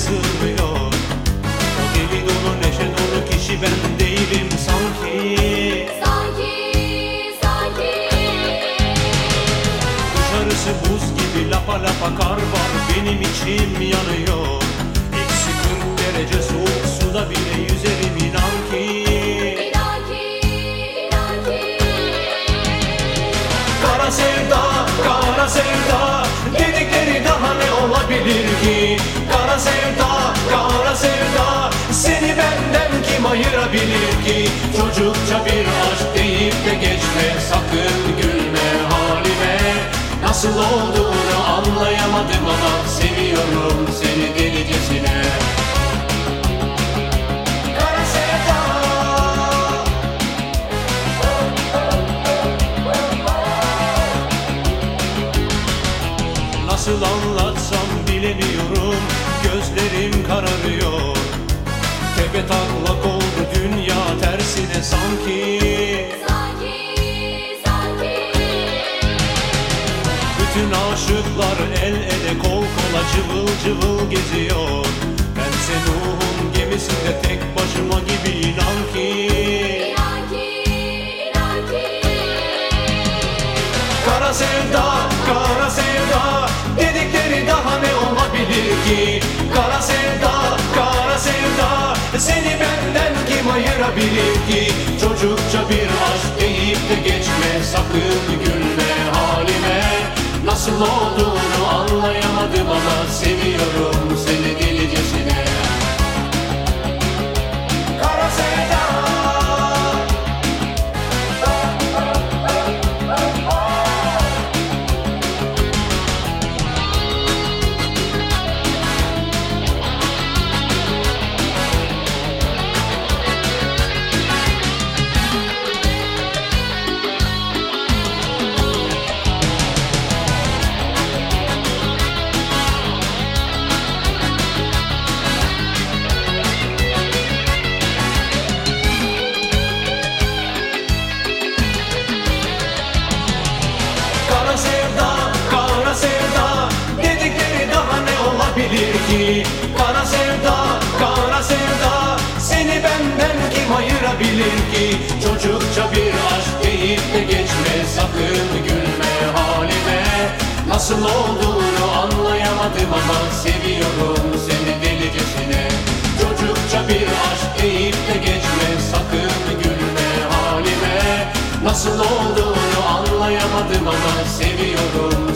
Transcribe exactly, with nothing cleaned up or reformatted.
sığmıyor. O deli dolu neşe dolu kişi ben değilim sanki. Sanki, sanki. Dışarısı buz gibi lapa lapa kar var, benim içim yanıyor. Eksi kırk derece soğuk suda bile yüzerim inan ki. İnan ki, inan ki. Kara sevda, kara sevda, dedikleri daha ne olabilir ki? Kara sevda, kara sevda, seni benden kim ayırabilir ki? Çocukça bir aşk deyip de geçme, sakın gülme halime. Nasıl olduğunu anlayamadım ama seviyorum seni delicesine. Kara sevda. Nasıl anlatsam bilemiyorum, gözlerim kararıyor. Tepe taklak oldu dünya tersine sanki. Sanki, sanki. Bütün aşıklar el ele kol kola cıvıl cıvıl geziyor. Bense Nuh'un gemisinde tek başıma gibi inan ki. İnan ki, inan ki. Kara sevda, kara sevda, dedikleri daha ne olabilir ki? Kara sevda, kara sevda, seni benden kim ayırabilir ki? Çocukça bir aşk deyip de geçme, sakın gülme halime. Nasıl olduğunu anlayamadım ama seviyorum seni delicesine. Kara sevda. Kara sevda, kara sevda, dedikleri daha ne olabilir ki? Kara sevda, kara sevda, seni benden kim ayırabilir ki? Çocukça bir aşk deyip de geçme, sakın gülme halime. Nasıl olduğunu anlayamadım ama seviyorum seni delicesine. Çocukça bir aşk deyip de geçme, sakın gülme halime. Nasıl olduğunu anlayamadım ama seviyorum